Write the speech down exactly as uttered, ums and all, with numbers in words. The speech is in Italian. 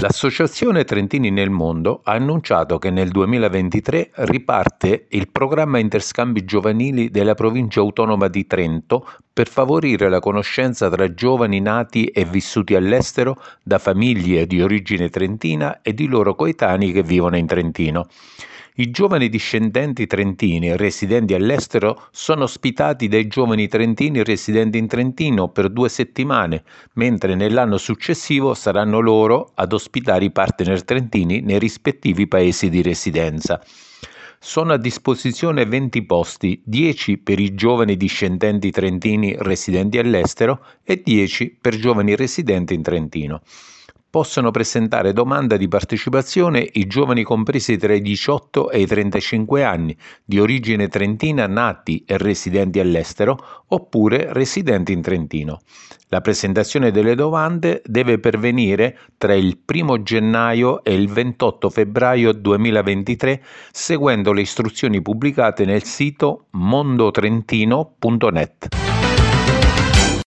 L'Associazione Trentini nel Mondo ha annunciato che nel duemilaventitré riparte il programma interscambi giovanili della provincia autonoma di Trento per favorire la conoscenza tra giovani nati e vissuti all'estero da famiglie di origine trentina e di loro coetanei che vivono in Trentino. I giovani discendenti trentini residenti all'estero sono ospitati dai giovani trentini residenti in Trentino per due settimane, mentre nell'anno successivo saranno loro ad ospitare i partner trentini nei rispettivi paesi di residenza. Sono a disposizione venti posti, dieci per i giovani discendenti trentini residenti all'estero e dieci per giovani residenti in Trentino. Possono presentare domanda di partecipazione i giovani compresi tra i diciotto e i trentacinque anni, di origine trentina nati e residenti all'estero, oppure residenti in Trentino. La presentazione delle domande deve pervenire tra il primo gennaio e il ventotto febbraio duemilaventitré, seguendo le istruzioni pubblicate nel sito mondotrentino punto net.